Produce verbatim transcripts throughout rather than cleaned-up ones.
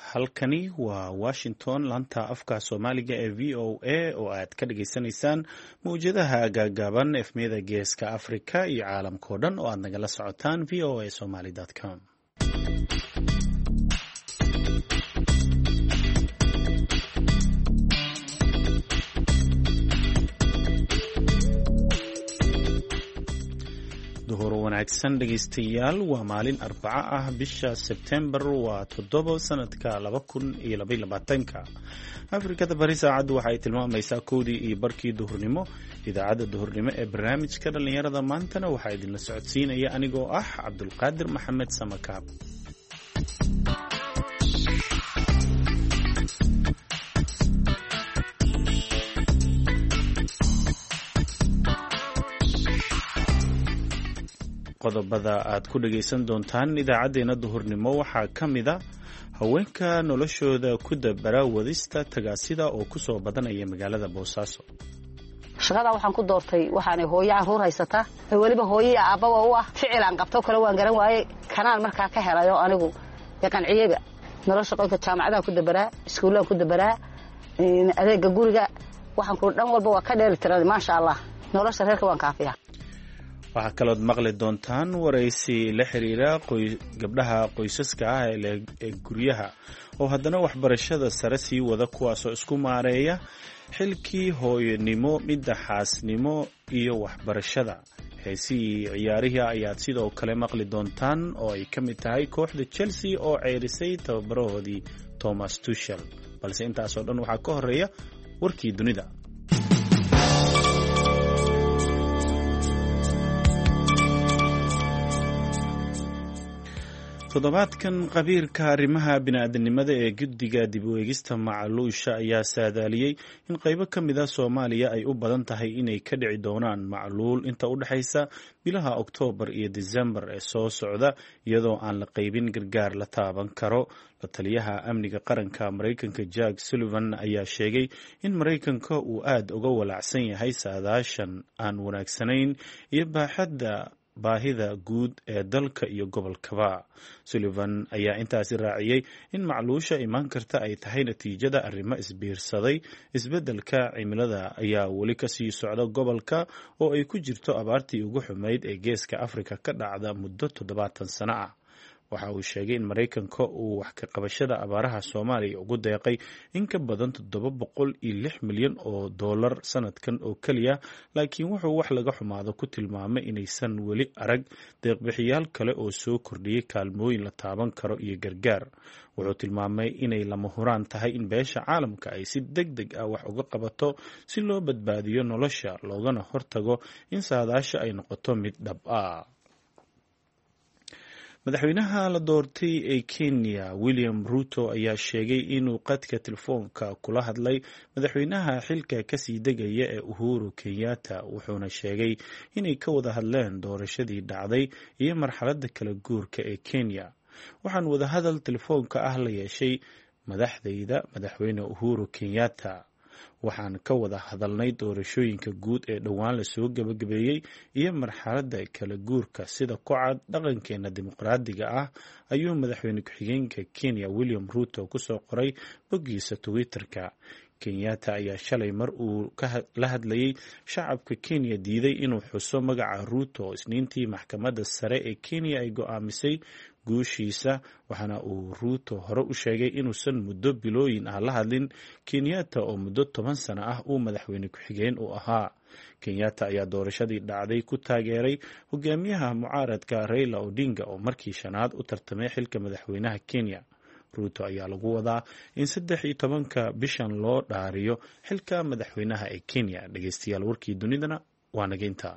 halkani waa Washington laanta afka Soomaaliga ee V O A oo aad ka dhageysanaysaan mawjadaha gaagaaban efmiyada geeska Afrika iyo caalamka oo dhan oo aad nagala socotaan v o a somali dot com. duhur wanaagsan dhegeystayaal waa maalin arbaco ah bisha September waa toddoba sanadka laba kun iyo laba iyo labaatanka. Afrikada bari saacadu waxay tilmaamaysaa kowdii iyo barkii duhurnimo. Idaacadda duhurnimo ee barnaamijka dhalinyarada maantana waxaa idinla socodsiinaya anigoo ah Cabdulqaadir Maxamed Samakaab. qodobada aad ku dhageysan doontaan idaacadeena duhurnimo waxaa ka mid ah haweenka noloshooda ku dabara wadista tagaasida oo ku soo badanaya magaalada Boosaaso. shaqada waxaan ku doortay waxaan hooyo caruur haysata waliba hooyo aabba u ah ficil aan qabto kale waan garan waayay kanaan markaa ka helayo anigu yaqanciyada nolosha qolka jaamacada ku dabara iskuulaan ku dabara adeega guriga waxaan ku dhan walba waa ka dheelitiray ma sha Allah nolosha reerka waan kaafiya. waxaa kalood maqli doontaan waraysi la xiriira gabdhaha qoysaska ah ee guryaha oo haddana waxbarashada sare sii wada kuwaasoo isku maareeya xilkii hooyanimo midda xaasnimo iyo waxbarashada. heesihii ciyaarihii ayaad sidoo kale maqli doontaan oo ay ka mid tahay kooxda Chelsea oo ceerisay tababarahoodii Thomas Tuchel. balse intaasoo dhan waxaa ka horeeya warkii dunida. toddobaadkan qabiirka arrimaha bini'aadanimada ee guddiga dib u eegista macluusha ayaa saadaaliyey in qaybo ka mid ah Soomaaliya ay u badan tahay inay ka dhici doonaan macluul inta u dhaxaysa bilaha Oktoobar iyo December ee soo socda iyadoo aan la qaybin gargaar la taaban karo. la taliyaha amniga qaranka Mareykanka Jack Sullivan ayaa sheegay in Mareykanka uu aad uga walaacsan yahay saadaashan aan wanaagsanayn iyo baaxadda baahida guud ee dalka iyo gobolkaba. Sullivan ayaa intaasi raaciyay in macluusha imaan karta ay tahay natiijada arrimo isbiirsaday. isbeddelka cimilada ayaa weli ka sii socda gobolka oo ay ku jirto abaartii ugu xumayd ee geeska Afrika ka dhacda muddo toddobaatan sano ah. waxa uu sheegay in Mareykanka uu wax ka qabashada abaaraha Soomaaliya ugu deeqay in ka badan toddoba boqol iyo lix milyan oo dollar sanadkan oo kaliya, laakiin wuxuu wax laga xumaado ku tilmaamay inaysan weli arag deeq-bixiyaal kale oo soo kordhiyay kaalmooyin la taaban karo iyo gargaar. wuxuu tilmaamay inay lama huraan tahay in beesha caalamka ay si degdeg ah wax uga qabato si loo badbaadiyo nolosha loogana hortago in saadaasha ay noqoto mid dhab ah. madaxweynaha la doortay ee Kenya William Ruto ayaa sheegay inuu qadka telefoonka kula hadlay madaxweynaha xilka ka sii degaya ee Uhuru Kenyatta, wuxuuna sheegay inay ka wada hadleen doorashadii dhacday iyo marxaladda kala guurka ee Kenya. waxaan wada hadal telefoonka ah la yeeshay madaxdayda madaxweyne Uhuru Kenyatta. waxaan ka wada hadalnay doorashooyinka guud ee dhowaan la soo gabagabeeyey iyo marxaladda kala guurka sida ku cad dhaqankeena dimuqraadiga ah, ayuu madaxweyne ku-xigeenka Kenya William Ruto ku soo qoray boggiisa Twitter-ka. Kenyatta ayaa shalay mar uu la hadlayay shacabka Kenya diiday inuu xuso magaca Ruto isniintii maxkamadda sare ee Kenya ay go'aamisay guushiisa, waxaana uu Ruto hore u sheegay inuusan muddo bilooyin ah la hadlin Kenyatta oo muddo toban sano ah uu madaxweyne ku-xigeen u ahaa. Kenyatta ayaa doorashadii dhacday ku taageeray hogaamiyaha mucaaradka Raila Odinga oo markii shanaad u tartamay xilka madaxweynaha Kenya. Ruto ayaa lagu wadaa in saddex iyo tobanka bishan loo dhaariyo xilka madaxweynaha ee Kenya. dhegeystayaal warkii dunidana waa nageynta.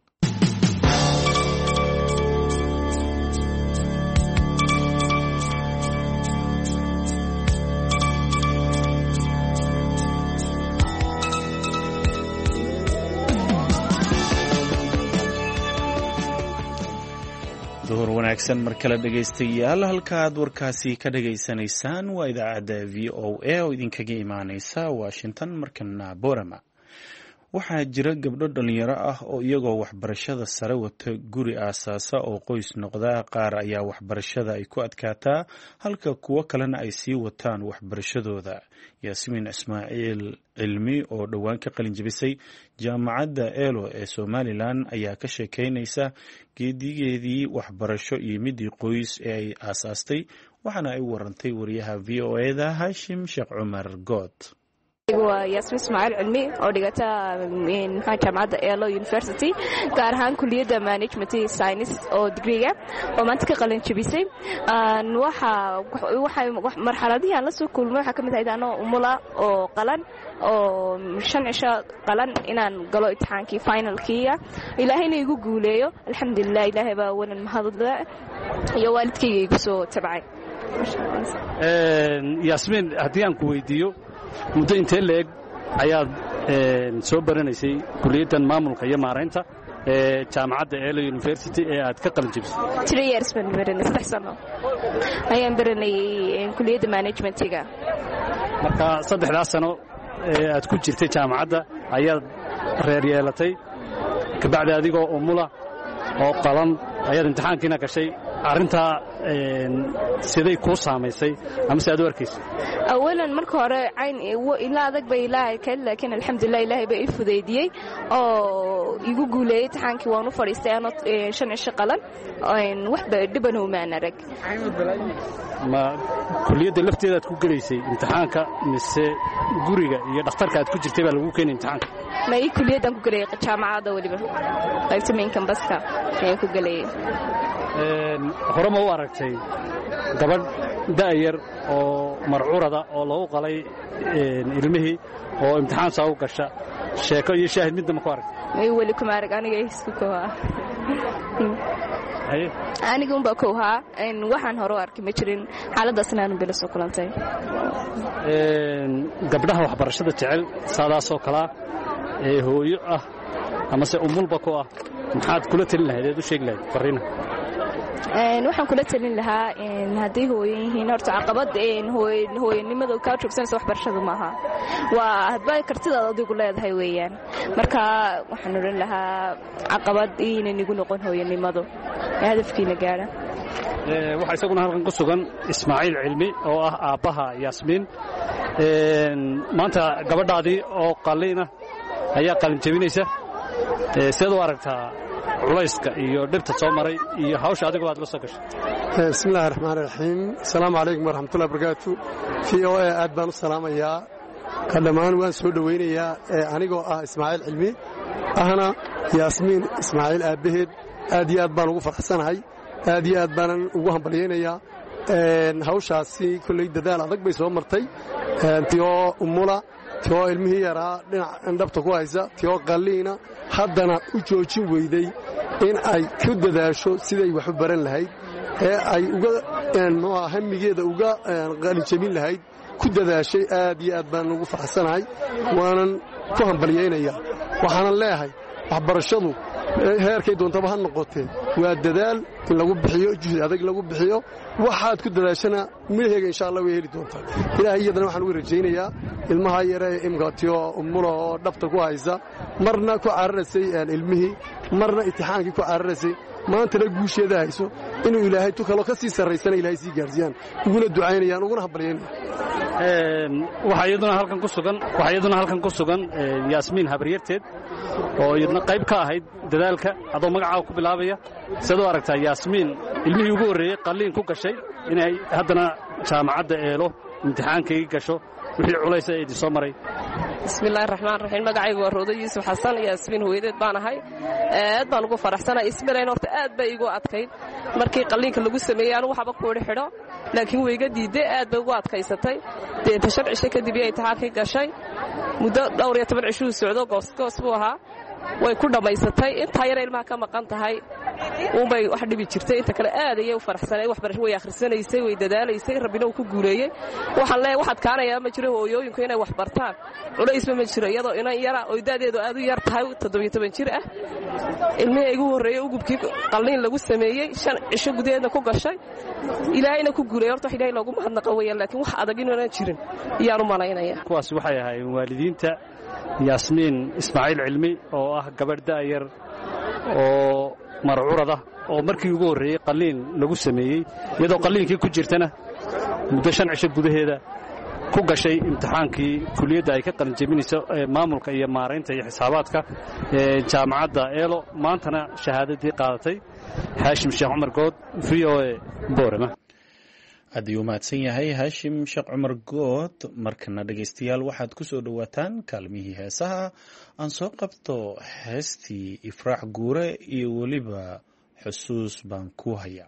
duhur wanaagsan mar kale dhegeystayaal, halka aad warkaasi ka dhageysanaysaan waa idaacadda V O A oo idinkaga imaaneysa Washington. markana Boorama waxaa jira gabdho dhalinyaro ah oo iyagoo waxbarashada sare wata guri aasaasa oo qoys noqda. Qaar ayaa waxbarashada ay ku adkaataa halka kuwo kalena ay sii wataan waxbarashadooda. Yaasmiin Ismaaciil Cilmi oo dhowaan ka qalin jabisay jaamacadda Eelo ee Somaliland ayaa ka sheekeynaysa geedigeedii waxbarasho iyo midii qoys ee ay aasaastay, waxaana ay u warantay wariyaha V O E da Hashim Sheekh Cumar Good. waa Yaasmiin Ismaaciil Cilmi oo dhigata jaamacadda Eelo University, gaar ahaan kulliyadda Management Science oo degreega oo maanta ka qalin jabisay. waxa waxay marxaladihii aan la soo kulmay waxa kamid ahayd anoo umula oo qalan oo shan cisho qalan inaan galo imtixaankii finalkiiga. ilaahayna igu guuleeyo, alxamdulilah. ilaahay baa wanan mahadle iyo waalidkayga igu soo tabcay. Yaasmiin, haddii aan ku weydiiyo, muddo intee leeg ayaad soo baranaysay kulliyaddan maamulka iyo maaraynta ee jaamacadda Eelo University ee aad ka qalin jabisay? three years baan baranay, saddex sano ayaan baranayay kulliyadda managementiga. marka saddexdaas sano ee aad ku jirtay jaamacadda ayaad reer yeelatay, kabacdi adigoo umula oo qalan ayaad imtixaankiina gashay. arrintaa siday kuu saamaysay ama si aad u arkaysay? awalan marka hore cayn ilaa adag bay ilaahay ka, laakiin alxamdulilah ilaahay baa ii fudeydiyey oo igu guuleeyey. imtixaankii waan u fadhiistay anoo shan cisho qalan, waxba dhiban umaan arag. ma kulliyadda lafteeda aad ku gelaysay imtixaanka mise guriga iyo dhakhtarka aad ku jirtay baa lagu keenay imtixaanka? ma ii kulliyaddan ku gelayay jaamacadda, weliba qaybta main cambaska ayaan ku gelayay. hore ma u aragtay gabadh da'yar oo marcuurada oo lagu qalay ilmihii oo imtixaan saa u gasha, sheeko iyo shaahid midna ma ku aragtay? may weli kuma arag, aniga isku koohaa. aniga unbaa koohaa, waxaan hore u arkay ma jirin. xaaladdaasna aanu bila soo kulantay. gabdhaha waxbarashada jecel saadaasoo kalaa ee hooyo ah amase umulba ku ah, maxaad kula talin lahayd eed u sheegi lahayd fariina? waxaan kula talin lahaa hadday hooyan yihiin, horta caqabad hooyanimada kaa joogsanaysa waxbarashadu maaha, waa hadba kartidaad adigu leedahay weeyaan. marka waxaan odhan lahaa caqabad inay nigu noqon hooyanimadu, ee hadafkiina gaadha. waxaa isaguna halkan ku sugan Ismaaciil Cilmi oo ah aabbaha Yaasmiin. maanta gabadhaadii oo qalliina ayaa qalin jabinaysa. sidaad u aragtaa culayska iyo dhibta soo maray iyo hawsha adigu aad la soo gashay? bismillahi raxmaani raxiim. asalaamu calaykum waraxmatullahi barakaatu. v o a aad baan u salaamayaa, ka dhammaan waan soo dhowaynayaa. anigoo ah Ismaaciil Cilmi ahna Yaasmiin Ismaaciil aabbaheed, aad iyo aad baan ugu faraxsanahay, aad iyo aad baanan ugu hambalyaynayaa. hawshaasi kolley dadaal adag bay soo martay, tiyoo umula, tiyoo ilmihii yaraa dhinac dhabta ku haysa, tiyoo qalliina, haddana u joojin weyday in ay ku dadaasho siday wax u baran lahayd, ee ay uga hamigeeda uga qalinjabin lahayd, ku dadaashay. aad iyo aad baan ugu faraxsanahay, waanan ku hambalyaynayaa. waxaanan leeyahay waxbarashadu heerkay doontaba ha noqotee waa dadaal in lagu bixiyo, juhdi adag lagu bixiyo. waxaad ku dadaashana midheega insha Allah way heli doontaa. ilaahay iyadana waxaan ugu rajaynayaa ilmaha yare imka tiyo umula oo dhabta ku haysa, marna ku cararasay ilmihii, marna imtixaankii ku cararasay, maantana guusheeda hayso, inuu ilaahay tu kalo ka sii sarraysana ilaahay sii gaarsiiyaan, uguna ducaynayaan, uguna hambalyaynayaan. waxaa iyaduna halkan ku sugan waxaa iyaduna halkan ku sugan Yaasmiin habaryarteed oo iyadna qayb ka ahayd dadaalka. adoo magacaaga ku bilaabaya, sidaad u aragtaa Yaasmiin ilmihii ugu horreeyey qalliin ku gashay inay haddana jaamacadda Eelo imtixaankayga gasho, wixii culaysa ee idin soo maray? bismillahi raxmaan raxiim. magacaygu waa Roodo Yuusuf Xasan, Yaasmiin hooyadeed baan ahay. aad baan ugu faraxsanahay. ismirayn horta aad bay igu adkayd markii qalliinka lagu sameeyey. anigu waxba ku idhi xidho, laakiin way iga diiday, aad bay ugu adkaysatay. deenta shan cisho kadib iyo imtixaankii gashay, muddo dhowr iyo toban cishuu socdo, goosgoos buu ahaa. way ku dhammaysatay. intaa yar ilmaha ka maqan tahay uunbay wax dhibi jirtay, inta kale aad ayay u faraxsanay. waxbarasho way akhrisanaysay, way dadaalaysay, rabbina uu ku guuleeyey. waxaan leeyahay waxaad kaanayaa ma jiro hooyooyinku inay wax bartaan, culaysba ma jiro. iyadoo inan yara oo da'deedu aad u yar tahay, toddobiyo toban jir ah, ilmihii igu horreeyey ugubkii qalliin lagu sameeyey, shan cisho gudaheedna ku gashay, ilaahayna ku guuleeyey. horta wax ilaahay loogu mahadnaqa weeyaan, laakiin wax adag inuunan jirin ayaan u malaynaya. kuwaas waxay ahaayeen waalidiinta yaasmiin ismaaciil cilmi oo ah gabadh da'yar oo marcurada oo markii ugu horreeyey qalliin lagu sameeyey iyadoo qalliinkii ku jirtana muddo shan cisho gudaheeda ku gashay imtixaankii kuliyadda ay ka qalin jebinayso maamulka iyo maaraynta iyo xisaabaadka ee jaamacadda eelo maantana shahaadadii qaadatay haashim sheekh cumar good v o a boorama aad ayuu mahadsan yahay haashim sheekh cumar good. markana dhegaystayaal waxaad ku soo dhowaataan kaalmihii heesaha aan soo qabto heestii ifraax guure iyo weliba xusuus baan ku hayaa.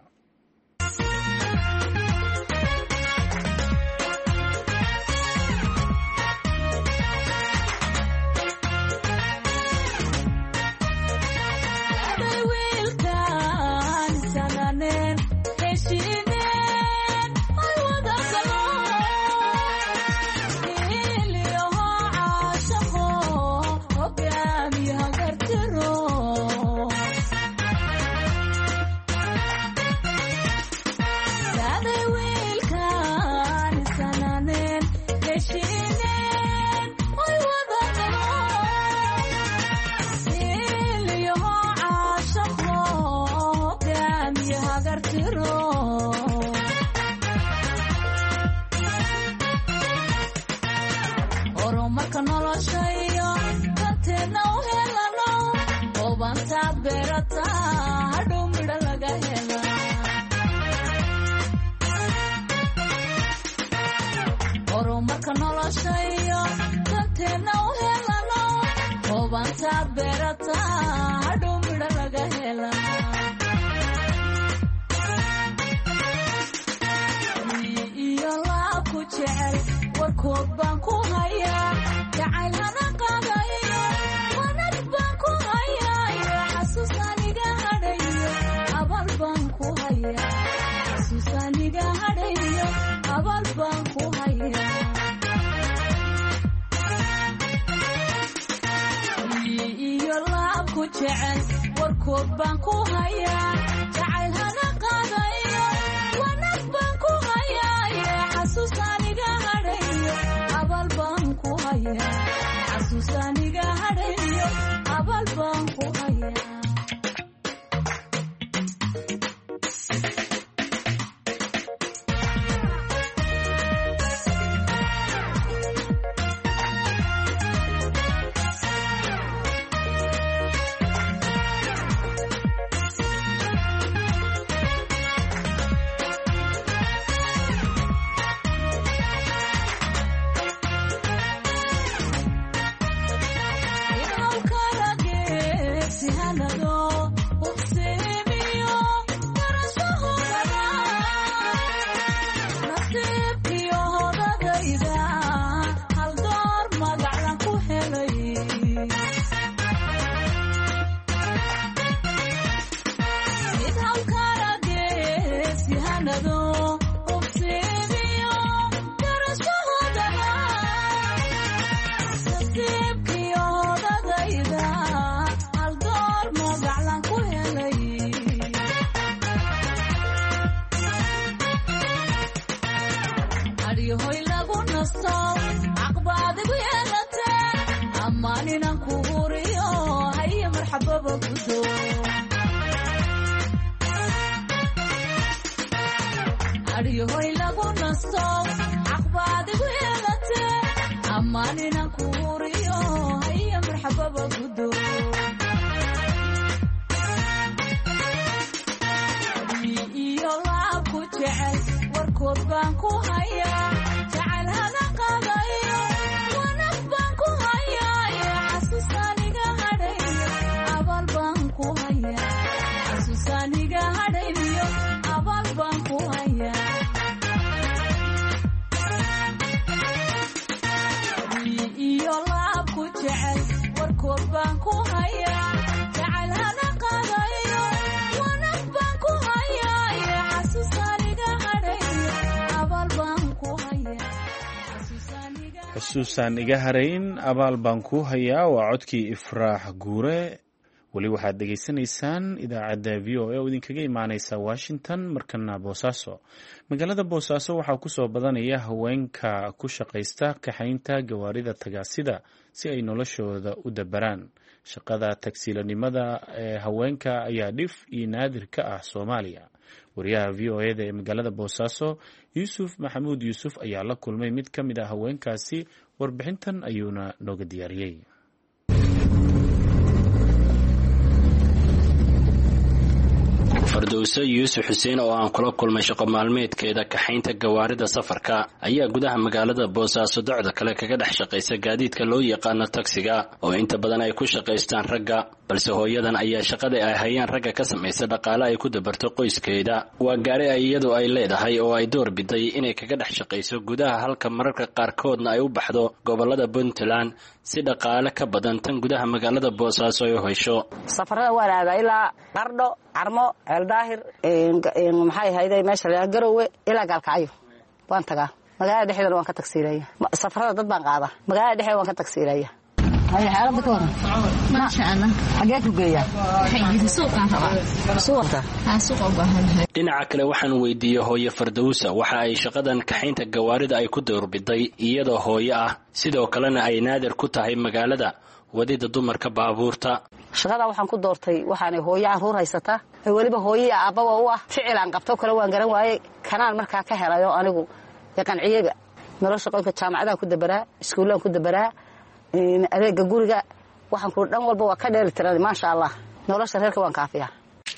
xusuusaan iga harayn abaal baan ku hayaa waa codkii ifraax guure weli waxaad dhegaysanaysaan idaacadda v o a oo idinkaga imaaneysa washington. markana boosaaso, magaalada boosaaso waxaa kusoo badanaya haweenka ku shaqaysta kaxaynta gawaarida tagaasida si ay noloshooda u dabaraan. shaqada tagsiilanimada ee haweenka ayaa dhif iyo naadir ka ah Soomaaliya. wariyaha v o a-da ee magaalada boosaaso yuusuf maxamuud yuusuf ayaa la kulmay mid ka mid ah haweenkaasi, warbixintan ayuuna nooga diyaariyey. Fardowso Yuusuf Xuseen oo aan kula kulmay shaqo maalmeedkeeda kaxaynta gawaarida safarka ayaa gudaha magaalada Boosaaso docda kale kaga dhex shaqaysa gaadiidka loo yaqaano taksiga oo inta badan ay ku shaqaystaan ragga, balse hooyadan ayaa shaqada ay hayaan ragga ka samaysa dhaqaale ay ku dabarto qoyskeeda. waa gaari ay iyadu ay leedahay oo ay door biday inay kaga dhex shaqayso gudaha, halka mararka qaarkoodna ay u baxdo gobolada Puntland si dhaqaale ka badan tan gudaha magaalada Boosaaso ay hesho. safarada waan aadaa ilaa Qardho, Carmo, Eldaahir, een maxay hayday meesha la Garowe ilaa Galkacyo waan tagaa. magaalada dhexdeeda waan ka tagsiilaya. safarada dad baan qaada. magaalada dhexdeeda waan ka tagsiilaya. hay xaalada ka waran ma sha Allah xagee ku geeyaa xigii suuqa raba suuqa ha suuqa baahan. dhinaca kale waxaan weydiiyay hooyo Fardowsa waxa ay shaqadan kaxaynta gawaarida ay ku doorbiday iyadoo hooyo ah, sidoo kalena ay naadir ku tahay magaalada wadida dumarka baabuurta. shaqada waxaan ku doortay waxaan hooyo caruur haysata ee waliba hooyo aabba u ah ficil aan qabto kale waan garan waayay kanaan markaa ka helayo anigu yaqaan ciyaga nolosha qoyska jaamacada ku dabaraa, iskuulaan ku dabaraa, in adeega guriga waxaan ku dhan walba waa ka dheeli tiray ma sha Allah. nolosha reerka waan kaafiyaa.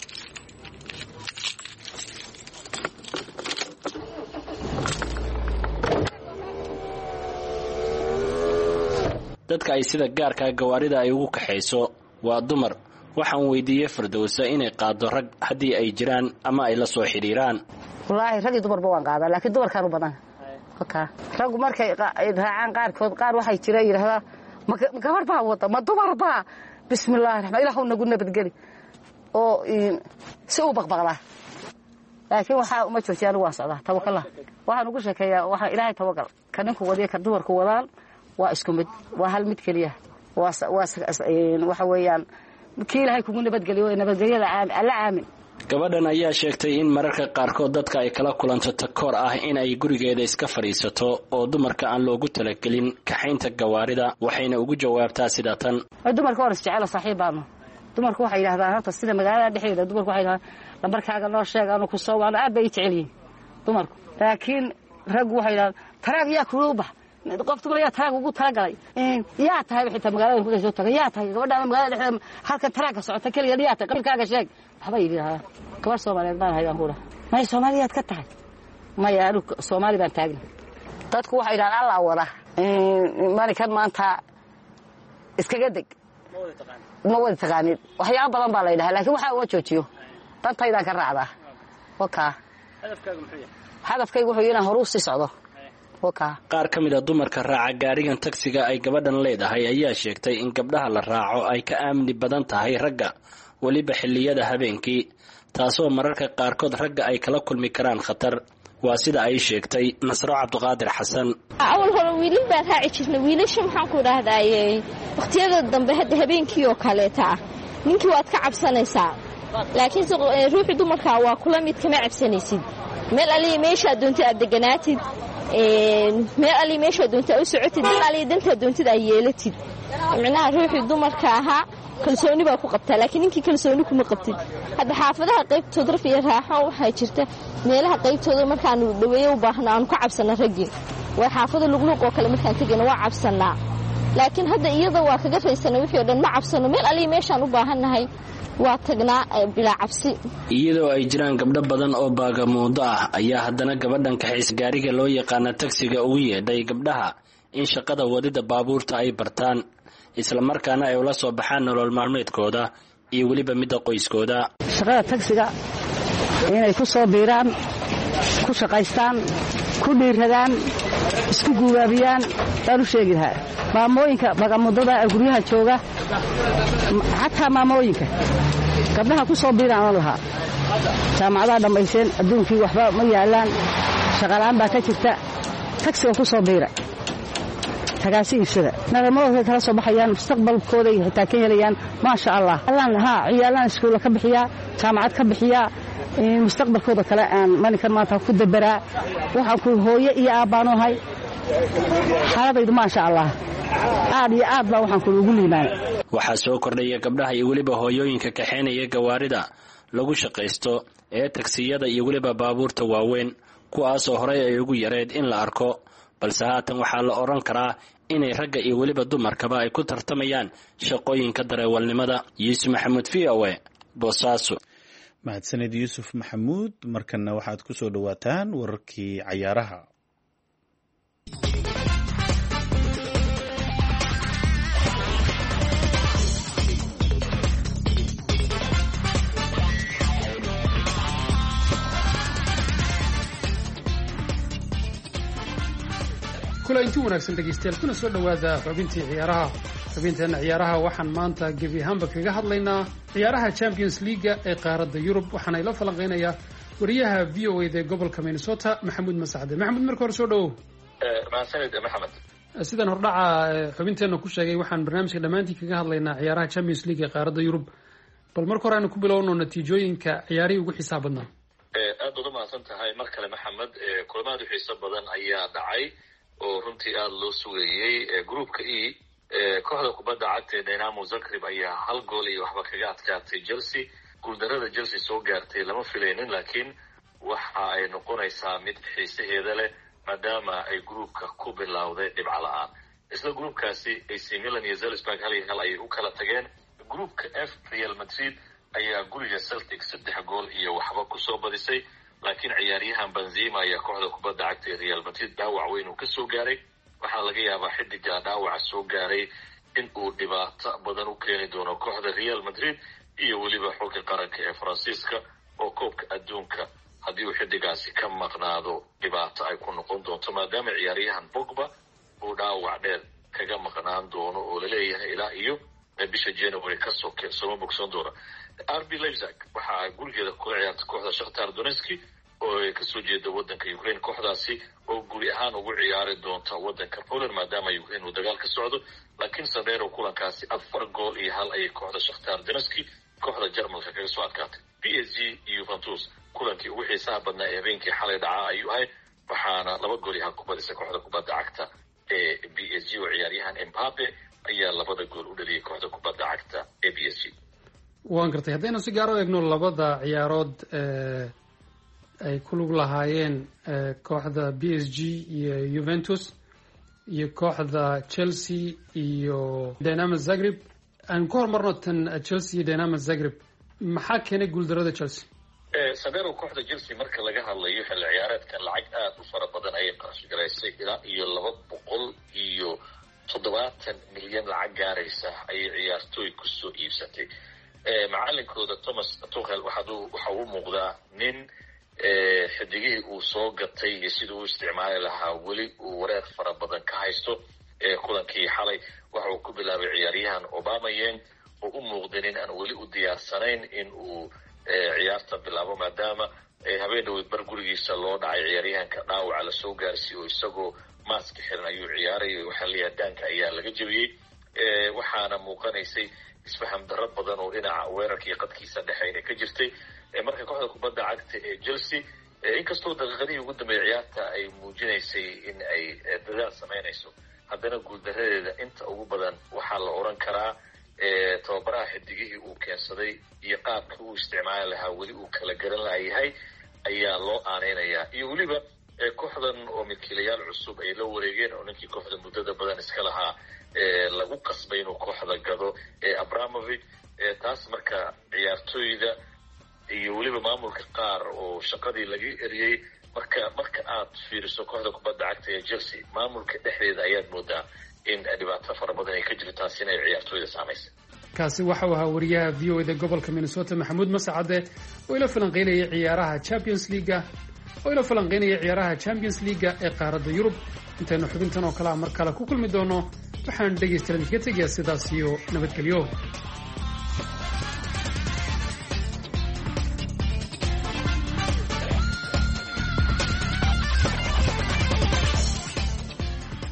dadka ay sida gaarka gawaarida ay ugu kaxayso waa dumar. waxaan weydiiyay Fardowsa inay qaado rag haddii ay jiraan ama ay la soo xiriiraan. wallaahi rag iyo dumarba waan qaadaa, laakiin dumarkaan u badan. okay rag markay raacaan qaarkood qaar waxay jireen yiraahdaan ma gabar baa wada ma dumar baa bismillaah rahmaan ilaahu nagu nabadgeli oo si u baqbaqla. laakiin waxa uma joojiyaan waa socdaa tawakkal. waxaan ugu sheekeeyaa waxa Ilaahay tawakkal ka ninku wadiya ka dumarku wadaan waa isku mid, waa hal mid kaliya. waa waxa weeyaan kii Ilaahay kugu nabadgeliyo nabadgelyada aan alla aamin. gabadhan ayaa sheegtay in mararka qaarkood dadka ay kala kulanto takoor ah in ay gurigeeda iska fariisato oo dumarka aan loogu talagelin kaxaynta gawaarida, waxayna ugu jawaabtaa sida tan. dumarka oo isjecel saaxiibaano dumarku waxay yiraahdaan horta sida magaalada dhexdeeda dumarku waxay yiraahdaan lambarkaaga noo sheeg aanu ku soo waano aad bay jecel yihiin dumarku. laakiin rag waxay yiraahdaan taraag yaa ku ubax qoftu ma taraag ugu talagalay in yaa tahay wixii magaalada ku soo tagay yaa tahay gabadha magaalada dhexdeeda halka taraag socota kaliya yaa tahay qalbkaaga sheeg waxba yiraahdaa. gabar Soomaaliyeed baan hayaan buura ma Soomaaliyeed ka tahay ma yaanu Soomaali baan taagna. dadku waxay yiraahdaan Allah wada in markan maanta iskaga deg ma wada taqaanid waxyaabo badan baa la yiraahdaa, laakiin waxa uu joojiyo dantayda ka raacdaa. wakaa hadafkaagu muxuu yahay? hadafkaygu wuxuu yahay horu sii socdo. qaar ka mid a dumarka raaca gaarigan taksiga ay gabadhan leedahay ayaa sheegtay in gabdhaha la raaco ay ka aamni badan tahay ragga, weliba xilliyada habeenkii, taasoo mararka qaarkood ragga ay kala kulmi karaan khatar. waa sida ay sheegtay Nasro Cabdiqaadir Xasan. awal hore wiilal baan raaci jirnay, wiilasha maxaan ku dhahdaaye waqtiyada dambe hadda habeenkii oo kaleeta ninkii waad ka cabsanaysaa, laakiin ruuxi dumarka waa kula mid kama cabsanaysid. meel aliya meesha doonta aad deganaatid, meel ali meesha doonta u socotid, meel ali danta doonta ay yeelatid. macnaha ruuxi dumarka aha kalsooni baa ku qabtaa, laakiin ninkii kalsooni kuma qabtid. hadda xaafadaha qaybtooda raf iyo raaxo waxay jirta meelaha qaybtooda markaan dhaweeyo u baahnaa aan ka cabsana ragii way xaafada luqluq oo kale markaan tagayna waa cabsanaa, laakiin hadda iyada waa kaga raysana wixii oo dhan ma cabsano. meel ali meeshaan u baahannahay waa tagnaa bilaa cabsi. iyadoo ay jiraan gabdho badan oo baagamuudo ah ayaa haddana gabadhan kaxaysa gaariga loo yaqaana taksiga ugu yeedhay gabdhaha in shaqada wadida baabuurta ay bartaan, isla markaana ay ula soo baxaan nolol maalmeedkooda iyo weliba midda qoyskooda. shaqada taksiga inay ku soo biiraan, ku shaqaystaan, ku dhiiradaan, isku guubaabiyaan baan u sheegi lahaa. maamooyinka bagamudada ee guryaha jooga, xataa maamooyinka gabdhaha ku soo biiraan lahaa. jaamacadaha dhammayseen adduunkii waxba ma yaalaan, shaqalaan baa ka jirta, taksiga ku soo biira. tagaasi iibsada nadamadooda kala soo baxayaan mustaqbalkooda iyo xitaa ka helayaan maasha allah allaan haa ciyaalaan iskuulla ka bixiyaa jaamacad ka bixiyaa mustaqbalkooda kale aan malinkan maanta ku dabaraa waxaan ku hooyo iyo aabbaanohay xaaladaydu maasha allah aad iyo aad baa waxaan ku ugu liibaanay waxaa soo kordhaya gabdhaha iyo weliba hooyooyinka kaxaynaya gawaarida lagu shaqaysto ee tagsiyada iyo weliba baabuurta waaweyn kuwaasoo horey ay ugu yareed in la arko balse haatan waxaa la odhan karaa inay ragga iyo weliba dumarkaba ay ku tartamayaan shaqooyinka dareewalnimada yuusuf maxamuud v o e boosaaso mahadsaned yuusuf maxamuud markana waxaad ku soo dhowaataan wararkii cayaaraha kula intii wanaagsan dhegaystayaal kuna soo dhowaada xubintii ciyaaraha xubinteenna ciyaaraha waxaan maanta gebi ahaanba kaga hadlaynaa ciyaaraha champions leaga ee qaaradda yurub waxaana ila falanqeynayaa wariyaha v o eda ee gobolka minnesota maxamuud masacde maxamuud marka hore soo dhowow mahadsanid maxamed sidaan hordhaca xubinteenna ku sheegay waxaan barnaamijka dhammaantii kaga hadlaynaa ciyaaraha champions league ee qaaradda yurub bal marka hore aanu ku bilowno natiijooyinka ciyaarihii ugu xisaab badnaa aad baad u mahadsan tahay mar kale maxamed kulamaad u xiiso badan ayaa dhacay oo runtii aada loo sugayey groupka e kooxda kubadda cagta ee dynamo zagreb ayaa hal gool iyo waxba kaga adkaatay chelsea guuldarada chelsea soo gaartay lama filaynin laakiin waxa ay noqonaysaa mid xiisaheeda leh maadaama ay groupka ku bilowday dhibco la-aan isla groupkaasi ac milan iyo zelsburg hal iyo hal ayay u kala tageen groupka f real madrid ayaa guriga celtic saddex gool iyo waxba kusoo badisay laakiin ciyaaryahan benzema ayaa kooxda kubadda cagta ee real madrid dhaawac weyn uu ka soo gaaray waxaa laga yaabaa xidiga dhaawaca soo gaaray in uu dhibaato badan u keeni doono kooxda real madrid iyo weliba xulka qaranka ee faransiiska oo koobka adduunka haddii uu xidigaasi ka maqnaado dhibaato ay ku noqon doonto maadaama ciyaaryahan bogba uu dhaawac dheer kaga maqnaan doono oo laleeyahay ilaa iyo bisha january kasoo sooma bogsan doona r b leipzig waxaa gurigeeda kula ciyaartay kooxda shakhtar donetski oo kasoo jeeda wadanka ukraine kooxdaasi oo guri ahaan ugu ciyaari doonta wadanka poland maadaama ukraine uu dagaal ka socdo laakiin sadheero kulankaasi afar gool iyo hal ayay kooxda shakhtar donetski kooxda jarmalka kaga soo adkaatay p s g iyo juventus kulankii ugu xiisaha badnaa ee habeenkii xalay dhacaa ayuu ahay waxaana laba gool iyo hal ku badisay kooxda kubadda cagta ee b s g oo ciyaaryahan embabe ayaa labada gool u dhaliyay kooxda kubadda cagta ee b s g waan gartay haddaynu si gaar u eegno labada ciyaarood ay ku lug lahaayeen kooxda b s g iyo juventus iyo kooxda chelsea iyo dynamo zagreb aan ku horumarno tan chelsea iyo dynamo zagreb maxaa keenay guuldarada chelsea sadero kooxda chelsea marka laga hadlayo xilli ciyaareedkan lacag aada u fara badan ayay qarash garaysay ilaa iyo laba boqol iyo toddobaatan milyan lacag gaaraysa ayay ciyaartooy kusoo iibsatay macalinkooda thomas tuchel waxa uu muuqdaa nin xidigihii uu soo gatay iyo sidii uu isticmaali lahaa weli uu wareer fara badan ka haysto kulankii xalay waxa uu ku bilaabay ciyaaryahan obamayeng oo u muuqda nin aan weli u diyaarsanayn in uu ciyaarta bilaabo maadaama habeen dhaweyd bar gurigiisa loo dhacay ciyaaryahanka dhaawaca lasoo gaarsiiy oo isagoo maaska xiran ayuu ciyaarayay waxaa leeyahay daanka ayaa laga jebiyey waxaana muuqanaysay isfaham darro badan oo dhinaca weerarkii qadkiisa dhexe inay ka jirtay marka kooxda kubadda cagta ee chelsea inkastoo daqiiqadihii ugu dambeeyay ciyaarta ay muujinaysay in ay dadaal samaynayso haddana guuldaradeeda inta ugu badan waxaa la odhan karaa tababaraha xidigihii uu keensaday iyo qaabkii uu isticmaali lahaa weli uu kala garan layahay ayaa loo aaneynayaa iyo weliba kooxdan oo milkiilayaal cusub ay la wareegeen oo ninkii kooxda muddada badan iska lahaa lagu qasbay inuu kooxda gado abramovich taas marka ciyaartooyda iyo weliba maamulka qaar oo shaqadii laga eriyey marka marka aad fiiriso kooxda kubadda cagta ee chelsea maamulka dhexdeeda ayaad moodaa in dhibaato fara badan ay ka jirto taasina ay ciyaartooyda saamaysay kaasi waxa uu ahaa wariyaha v o eda gobolka minnesota maxamuud masacade oo ila falanqeynayay ciyaaraha champions leaga oo ila falanqeynaya ciyaaraha champions leaga ee qaaradda yurub intaynu xubintan oo kale a mar kale ku kulmi doono waxaan dhegaystayaal idinka tegayaa sidaas iyo nabadgelyo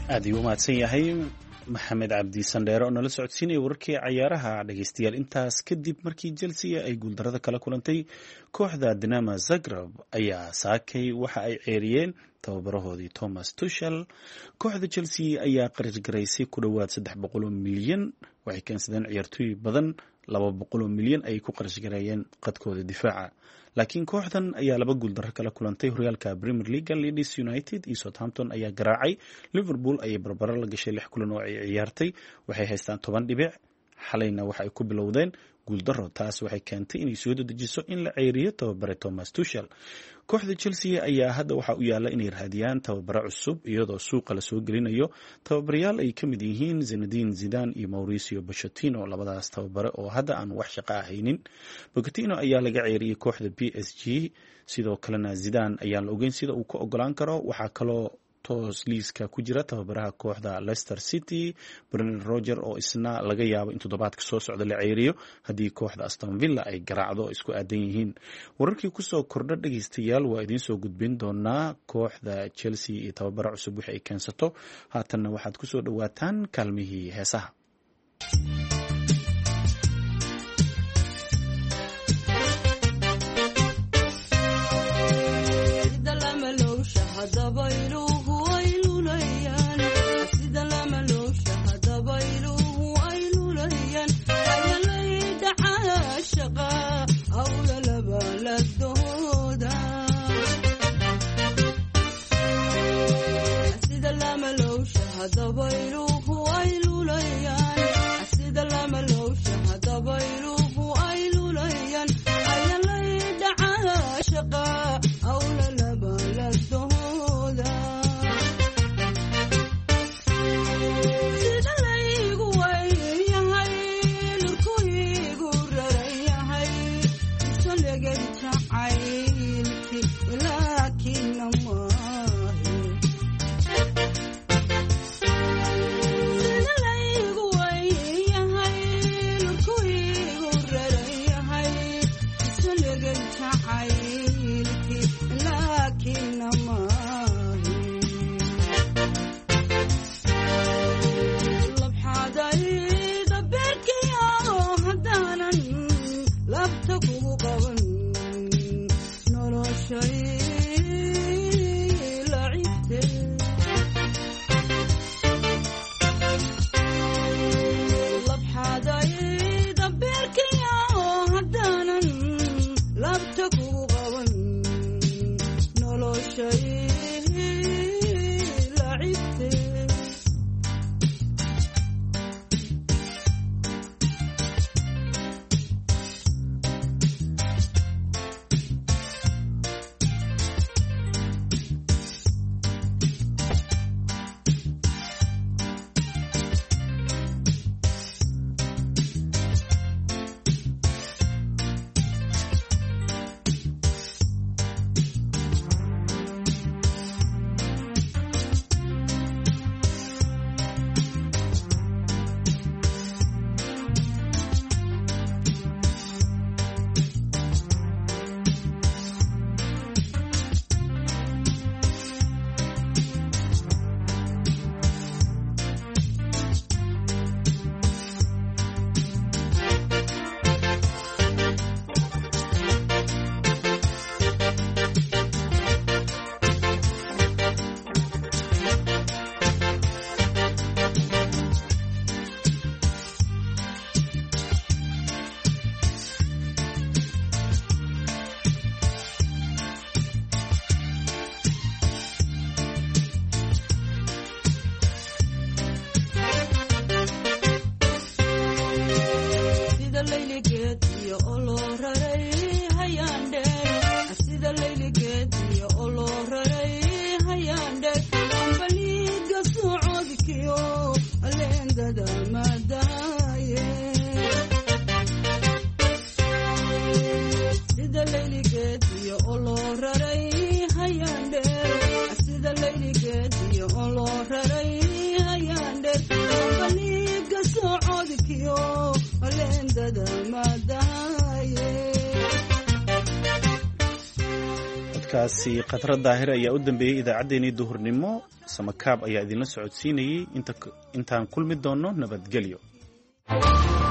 aad ayuu umahadsan yahay maxamed cabdi sandheere oo nala socodsiinaya wararkii cayaaraha. dhegeystayaal, intaas kadib markii Chelsea ay guuldarada kala kulantay kooxda Dinamo Zagreb ayaa saakay waxa ay ceeriyeen tababarahoodii Thomas Tuchel. kooxda Chelsea ayaa qarash garaysay ku dhowaad saddex boqol oo milyan, waxay keensadeen ciyaartooy badan, laba boqol oo milyan ay ku qarash gareeyeen qadkooda difaaca. laakiin kooxdan ayaa laba guuldaro kala kulantay horyaalka Premier League. Leeds United iyo Southampton ayaa garaacay. Liverpool ayay barbaro la gashay lix kulan oo ay ciyaartay, waxay haystaan toban dhibic. xalayna waxa ay ku bilowdeen guuldaro, taas waxay keentay inay soo dedejiso in la ceeriyo tababare Thomas Tuchel. kooxda Chelsea ayaa hadda waxa u yaala inay raadiyaan tababare cusub, iyadoo suuqa la soo gelinayo tababarayaal ay ka mid yihiin Zinedine Zidane iyo Mauricio Pochettino, labadaas tababare oo hadda aan wax shaqo ahaynin. Pochettino ayaa laga ceeriyay kooxda P S G, sidoo kalena Zidane ayaan la ogeyn sida uu ka ogolaan karo. waxaa kaloo toos liiska ku jira tababaraha kooxda Leicester City, Brendan Rodgers, oo isna laga yaabo in toddobaadka soo socda la ceeriyo haddii kooxda Aston Villa ay garaacdo isku aadan yihiin. wararkii kusoo kordha dhegeystayaal waa idiin soo gudbin doonaa. kooxda Chelsea iyo tababaro cusub wixii ay keensato. haatanna waxaad kusoo dhawaataan kaalmihii heesaha. kaasi khatra daahir ayaa u dambeeyay idaacaddeenii duhurnimo samakaab ayaa idinla socodsiinayay intaan kulmi doonno nabadgelyo.